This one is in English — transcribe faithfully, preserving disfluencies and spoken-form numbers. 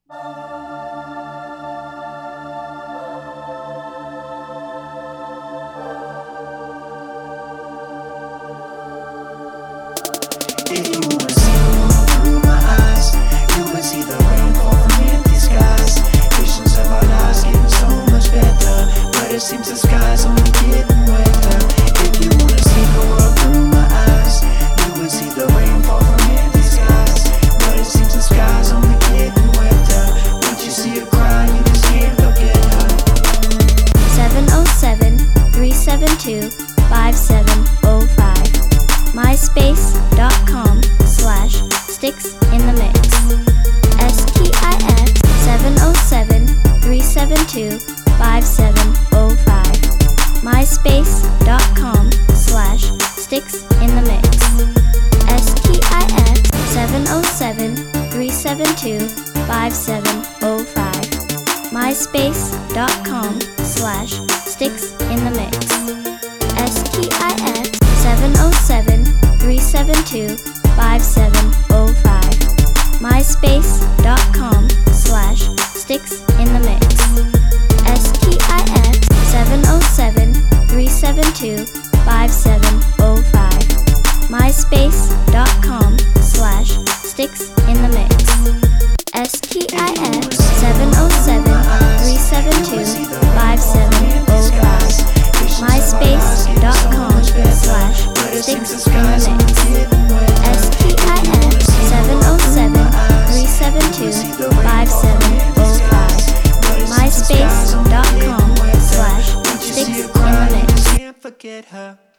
If you wanna see the world through my eyes, you would see the rain fall from empty skies. Visions of our lives getting so much better, but it seems the sky's only getting wetter. If you wanna see the world through my eyes, you would see the rain fall from empty skies, but it seems the sky's only getting wetter. Once you see her cry, you just can't look at her. seven oh seven, three seven two, five seven oh five myspace.com slash sticks in the mix. S-T-I-X seven oh seven, three seven two, five seven oh five myspace.com slash sticks in the mix. S-T-I-X seven oh seven, three seven two, five seven oh five myspace.com slash sticks in the mix. S-T-I-X seven oh seven, three seven two, five seven oh five myspace.com slash sticks in the mix. S-T-I-X seven oh seven, three seven two, five seven oh five myspace.com slash sticks in the mix. S-T-I-X seven oh seven, three seven two, five seven oh five myspace.com slash sticks in the mix. S-T-I-X seven oh seven, three seven two, five seven oh five myspace.com slash sticks in the mix. Can't forget her.